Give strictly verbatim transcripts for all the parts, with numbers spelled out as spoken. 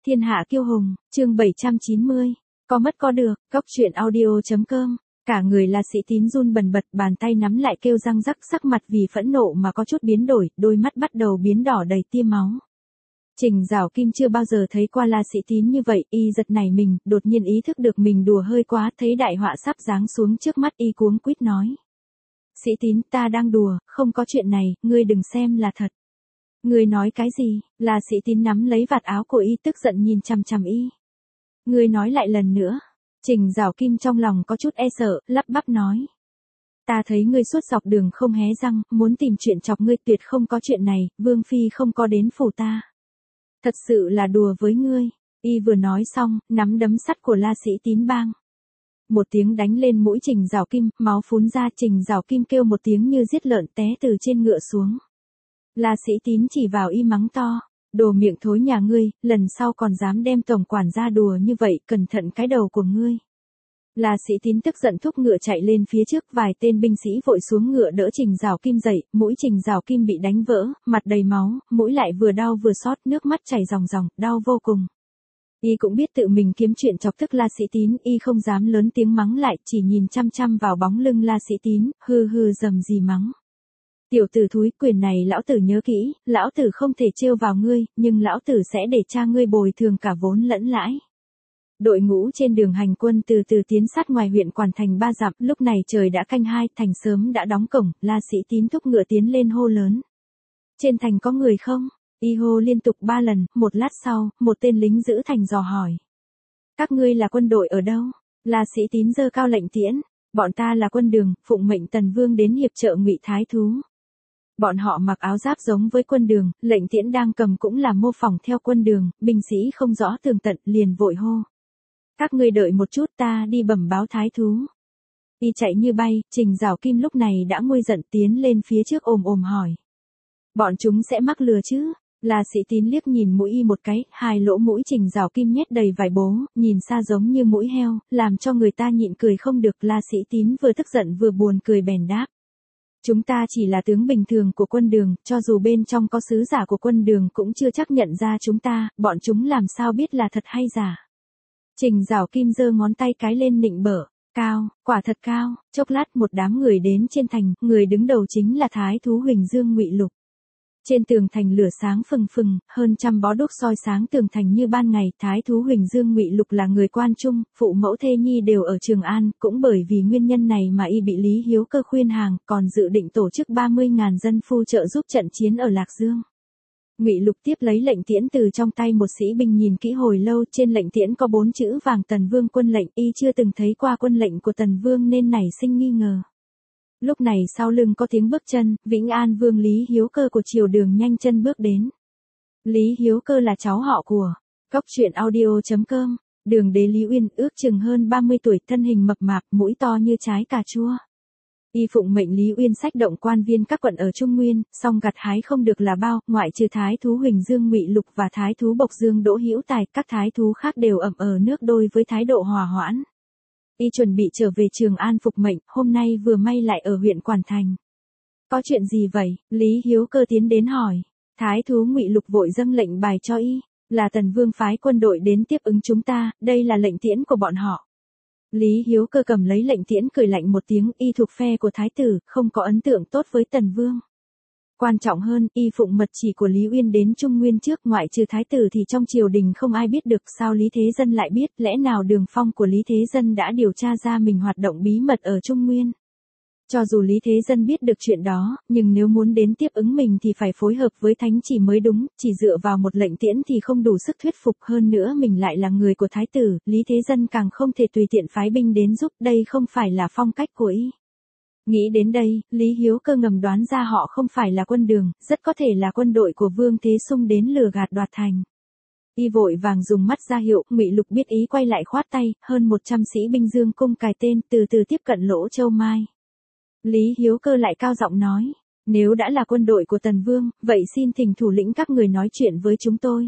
Thiên hạ kiêu hùng, chương bảy trăm chín mươi. Có mất có được, cóc truyện audio chấm com. Cả người La Sĩ Tín run bần bật, bàn tay nắm lại kêu răng rắc, sắc mặt vì phẫn nộ mà có chút biến đổi, đôi mắt bắt đầu biến đỏ đầy tia máu. Trình Giảo Kim chưa bao giờ thấy qua La Sĩ Tín như vậy, y giật nảy mình, đột nhiên ý thức được mình đùa hơi quá, thấy đại họa sắp giáng xuống trước mắt, y cuống quýt nói: Sĩ Tín, ta đang đùa, không có chuyện này, ngươi đừng xem là thật. Ngươi nói cái gì? La Sĩ Tín nắm lấy vạt áo của y, tức giận nhìn chằm chằm y. Ngươi nói lại lần nữa. Trình Giảo Kim trong lòng có chút e sợ, lắp bắp nói: Ta thấy ngươi suốt dọc đường không hé răng, muốn tìm chuyện chọc ngươi, tuyệt không có chuyện này, Vương Phi không có đến phủ ta. Thật sự là đùa với ngươi. Y vừa nói xong, nắm đấm sắt của La Sĩ Tín bang một tiếng đánh lên mũi Trình Giảo Kim, máu phún ra. Trình Giảo Kim kêu một tiếng như giết lợn, té từ trên ngựa xuống. La Sĩ Tín chỉ vào y mắng to: Đồ miệng thối nhà ngươi, lần sau còn dám đem tổng quản ra đùa như vậy, cẩn thận cái đầu của ngươi. La Sĩ Tín tức giận thúc ngựa chạy lên phía trước, vài tên binh sĩ vội xuống ngựa đỡ Trình Giảo Kim dậy, mũi Trình Giảo Kim bị đánh vỡ, mặt đầy máu, mũi lại vừa đau vừa xót, nước mắt chảy ròng ròng, đau vô cùng. Y cũng biết tự mình kiếm chuyện chọc tức La Sĩ Tín, y không dám lớn tiếng mắng lại, chỉ nhìn chăm chăm vào bóng lưng La Sĩ Tín, hừ hừ rầm rì mắng: Tiểu tử thúi, quyền này lão tử nhớ kỹ, lão tử không thể trêu vào ngươi, nhưng lão tử sẽ để cha ngươi bồi thường cả vốn lẫn lãi. Đội ngũ trên đường hành quân từ từ tiến sát ngoài huyện Quản Thành ba dặm, lúc này trời đã canh hai, thành sớm đã đóng cổng, La Sĩ Tín thúc ngựa tiến lên hô lớn: Trên thành có người không? Y hô liên tục ba lần, một lát sau, một tên lính giữ thành dò hỏi: Các ngươi là quân đội ở đâu? La Sĩ Tín giơ cao lệnh tiễn: Bọn ta là quân Đường, phụng mệnh Tần Vương đến hiệp trợ Ngụy Thái Thú. Bọn họ mặc áo giáp giống với quân Đường, lệnh tiễn đang cầm cũng là mô phỏng theo quân Đường, binh sĩ không rõ tường tận, liền vội hô: Các ngươi đợi một chút, ta đi bẩm báo Thái Thú. Y chạy như bay. Trình Giảo Kim lúc này đã nguôi giận, tiến lên phía trước ồm ồm hỏi: Bọn chúng sẽ mắc lừa chứ? La Sĩ Tín liếc nhìn mũi y một cái, hai lỗ mũi Trình Giảo Kim nhét đầy vải bố, nhìn xa giống như mũi heo, làm cho người ta nhịn cười không được. La Sĩ Tín vừa tức giận vừa buồn cười bèn đáp: Chúng ta chỉ là tướng bình thường của quân Đường, cho dù bên trong có sứ giả của quân Đường cũng chưa chắc nhận ra chúng ta, bọn chúng làm sao biết là thật hay giả. Trình Giảo Kim giơ ngón tay cái lên nịnh bợ: Cao, quả thật cao. Chốc lát một đám người đến trên thành, người đứng đầu chính là Thái Thú Huỳnh Dương Ngụy Lục. Trên tường thành lửa sáng phừng phừng, hơn trăm bó đuốc soi sáng tường thành như ban ngày. Thái Thú Huỳnh Dương Ngụy Lục là người quan trung, phụ mẫu thê nhi đều ở Trường An, cũng bởi vì nguyên nhân này mà y bị Lý Hiếu Cơ khuyên hàng, còn dự định tổ chức ba mươi nghìn dân phu trợ giúp trận chiến ở Lạc Dương. Ngụy Lục tiếp lấy lệnh tiễn từ trong tay một sĩ binh, nhìn kỹ hồi lâu, trên lệnh tiễn có bốn chữ vàng Tần Vương quân lệnh, y chưa từng thấy qua quân lệnh của Tần Vương nên nảy sinh nghi ngờ. Lúc này sau lưng có tiếng bước chân, Vĩnh An Vương Lý Hiếu Cơ của triều Đường nhanh chân bước đến. Lý Hiếu Cơ là cháu họ của cóc truyện audio chấm com. Đường đế Lý Uyên ước chừng hơn ba mươi tuổi, thân hình mập mạp, mũi to như trái cà chua. Y phụng mệnh Lý Uyên sách động quan viên các quận ở Trung Nguyên, song gặt hái không được là bao, ngoại trừ Thái Thú Huỳnh Dương Ngụy Lục và Thái Thú Bộc Dương Đỗ Hữu Tài, các thái thú khác đều ậm ờ nước đôi với thái độ hòa hoãn. Y chuẩn bị trở về Trường An phục mệnh, hôm nay vừa may lại ở huyện Quản Thành. Có chuyện gì vậy? Lý Hiếu Cơ tiến đến hỏi. Thái Thú Ngụy Lục vội dâng lệnh bài cho y: Là Tần Vương phái quân đội đến tiếp ứng chúng ta, đây là lệnh tiễn của bọn họ. Lý Hiếu Cơ cầm lấy lệnh tiễn cười lạnh một tiếng, y thuộc phe của thái tử, không có ấn tượng tốt với Tần Vương. Quan trọng hơn, y phụng mật chỉ của Lý Uyên đến Trung Nguyên trước, ngoại trừ thái tử thì trong triều đình không ai biết được, sao Lý Thế Dân lại biết, lẽ nào đường phong của Lý Thế Dân đã điều tra ra mình hoạt động bí mật ở Trung Nguyên. Cho dù Lý Thế Dân biết được chuyện đó, nhưng nếu muốn đến tiếp ứng mình thì phải phối hợp với thánh chỉ mới đúng, chỉ dựa vào một lệnh tiễn thì không đủ sức thuyết phục, hơn nữa mình lại là người của thái tử, Lý Thế Dân càng không thể tùy tiện phái binh đến giúp, đây không phải là phong cách của y. Nghĩ đến đây, Lý Hiếu Cơ ngầm đoán ra họ không phải là quân Đường, rất có thể là quân đội của Vương Thế Sung đến lừa gạt đoạt thành. Y vội vàng dùng mắt ra hiệu, Ngụy Lục biết ý quay lại khoát tay, hơn một trăm sĩ binh dương cung cài tên, từ từ tiếp cận Lỗ Châu Mai. Lý Hiếu Cơ lại cao giọng nói: Nếu đã là quân đội của Tần Vương, vậy xin thỉnh thủ lĩnh các người nói chuyện với chúng tôi.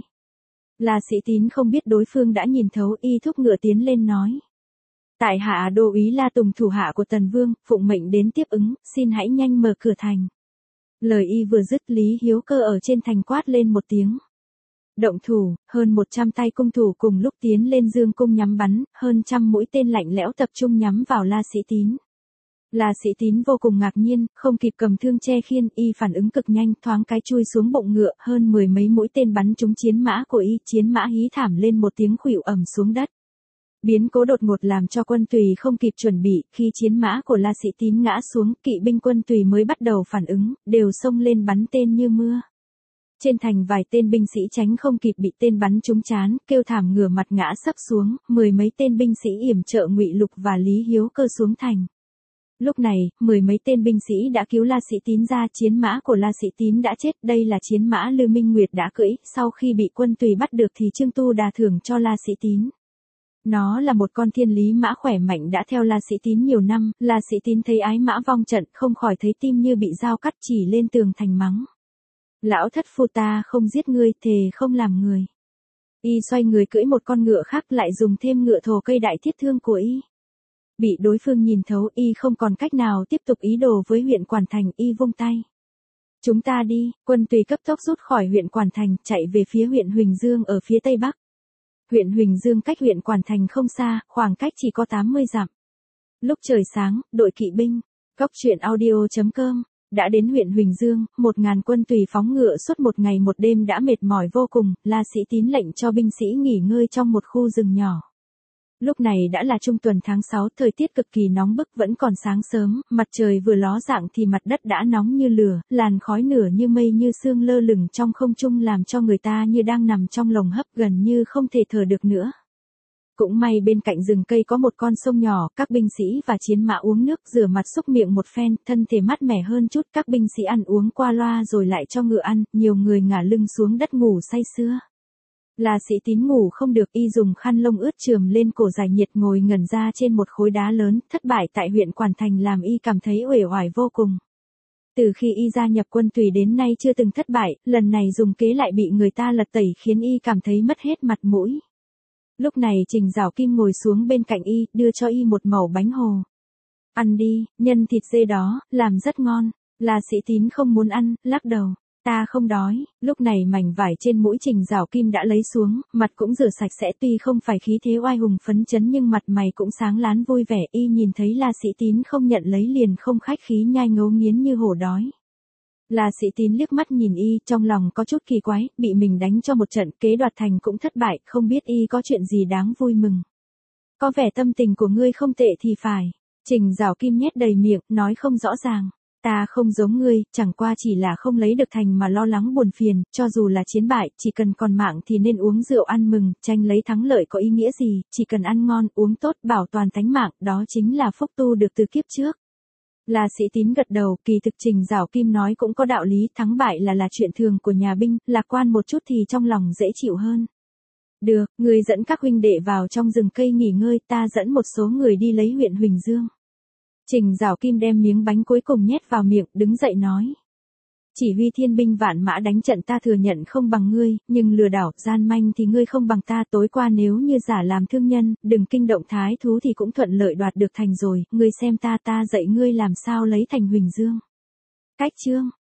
La Sĩ Tín không biết đối phương đã nhìn thấu, y thúc ngựa tiến lên nói: Tại hạ đô úy La Tùng, thủ hạ của Tần Vương, phụng mệnh đến tiếp ứng, xin hãy nhanh mở cửa thành. Lời y vừa dứt, Lý Hiếu Cơ ở trên thành quát lên một tiếng: Động thủ, hơn một trăm tay cung thủ cùng lúc tiến lên dương cung nhắm bắn, hơn trăm mũi tên lạnh lẽo tập trung nhắm vào La Sĩ Tín. La Sĩ Tín vô cùng ngạc nhiên, không kịp cầm thương che khiên, y phản ứng cực nhanh, thoáng cái chui xuống bụng ngựa, hơn mười mấy mũi tên bắn trúng chiến mã của y, chiến mã hí thảm lên một tiếng khuỵu ầm xuống đất. Biến cố đột ngột làm cho quân tùy không kịp chuẩn bị, khi chiến mã của La Sĩ Tín ngã xuống, kỵ binh quân tùy mới bắt đầu phản ứng, đều xông lên bắn tên như mưa. Trên thành vài tên binh sĩ tránh không kịp bị tên bắn trúng trán, kêu thảm ngửa mặt ngã sấp xuống, mười mấy tên binh sĩ yểm trợ Ngụy Lục và Lý Hiếu Cơ xuống thành. Lúc này, mười mấy tên binh sĩ đã cứu La Sĩ Tín ra, chiến mã của La Sĩ Tín đã chết, đây là chiến mã Lưu Minh Nguyệt đã cưỡi, sau khi bị quân tùy bắt được thì Trương Tu Đà thưởng cho La Sĩ Tín. Nó là một con thiên lý mã khỏe mạnh đã theo La Sĩ Tín nhiều năm, La Sĩ Tín thấy ái mã vong trận, không khỏi thấy tim như bị dao cắt, chỉ lên tường thành mắng. Lão thất phu, ta không giết ngươi, thề không làm người. Y xoay người cưỡi một con ngựa khác, lại dùng thêm ngựa thồ cây đại thiết thương của y. Bị đối phương nhìn thấu, y không còn cách nào tiếp tục ý đồ với huyện Quản Thành, y vung tay. Chúng ta đi, quân tùy cấp tốc rút khỏi huyện Quản Thành, chạy về phía huyện Huỳnh Dương ở phía tây bắc. Huyện Huỳnh Dương cách huyện Quản Thành không xa, khoảng cách chỉ có tám mươi dặm. Lúc trời sáng, đội kỵ binh, Cóc truyện audio chấm com, đã đến huyện Huỳnh Dương, một ngàn quân tùy phóng ngựa suốt một ngày một đêm đã mệt mỏi vô cùng, La Sĩ Tín lệnh cho binh sĩ nghỉ ngơi trong một khu rừng nhỏ. Lúc này đã là trung tuần tháng sáu, thời tiết cực kỳ nóng bức, vẫn còn sáng sớm, mặt trời vừa ló dạng thì mặt đất đã nóng như lửa, làn khói nửa như mây như sương lơ lửng trong không trung làm cho người ta như đang nằm trong lồng hấp, gần như không thể thở được nữa. Cũng may bên cạnh rừng cây có một con sông nhỏ, các binh sĩ và chiến mã uống nước rửa mặt xúc miệng một phen, thân thể mát mẻ hơn chút, các binh sĩ ăn uống qua loa rồi lại cho ngựa ăn, nhiều người ngả lưng xuống đất ngủ say sưa. La Sĩ Tín ngủ không được, y dùng khăn lông ướt chườm lên cổ giải nhiệt, ngồi ngẩn ra trên một khối đá lớn, thất bại tại huyện Quản Thành làm y cảm thấy uể oải vô cùng. Từ khi y gia nhập quân tùy đến nay chưa từng thất bại, lần này dùng kế lại bị người ta lật tẩy khiến y cảm thấy mất hết mặt mũi. Lúc này Trình Giảo Kim ngồi xuống bên cạnh y, đưa cho y một mẩu bánh hồ. Ăn đi, nhân thịt dê đó, làm rất ngon. La Sĩ Tín không muốn ăn, lắc đầu. Ta không đói. Lúc này mảnh vải trên mũi Trình Giảo Kim đã lấy xuống, mặt cũng rửa sạch sẽ, tuy không phải khí thế oai hùng phấn chấn nhưng mặt mày cũng sáng lán vui vẻ. Y nhìn thấy La Sĩ Tín không nhận lấy liền không khách khí nhai ngấu nghiến như hổ đói. La Sĩ Tín liếc mắt nhìn y, trong lòng có chút kỳ quái, bị mình đánh cho một trận, kế đoạt thành cũng thất bại, không biết y có chuyện gì đáng vui mừng. Có vẻ tâm tình của ngươi không tệ thì phải. Trình Giảo Kim nhét đầy miệng, nói không rõ ràng. Ta không giống ngươi, chẳng qua chỉ là không lấy được thành mà lo lắng buồn phiền, cho dù là chiến bại, chỉ cần còn mạng thì nên uống rượu ăn mừng, tranh lấy thắng lợi có ý nghĩa gì, chỉ cần ăn ngon, uống tốt, bảo toàn tánh mạng, đó chính là phúc tu được từ kiếp trước. La Sĩ Tín gật đầu, kỳ thực Trình Giảo Kim nói cũng có đạo lý, thắng bại là là chuyện thường của nhà binh, lạc quan một chút thì trong lòng dễ chịu hơn. Được, ngươi dẫn các huynh đệ vào trong rừng cây nghỉ ngơi, ta dẫn một số người đi lấy huyện Huỳnh Dương. Trình Giảo Kim đem miếng bánh cuối cùng nhét vào miệng, đứng dậy nói. Chỉ huy thiên binh vạn mã đánh trận ta thừa nhận không bằng ngươi, nhưng lừa đảo, gian manh thì ngươi không bằng ta. Tối qua nếu như giả làm thương nhân, đừng kinh động thái thú thì cũng thuận lợi đoạt được thành rồi, ngươi xem ta ta dạy ngươi làm sao lấy thành Huỳnh Dương. Cách chương,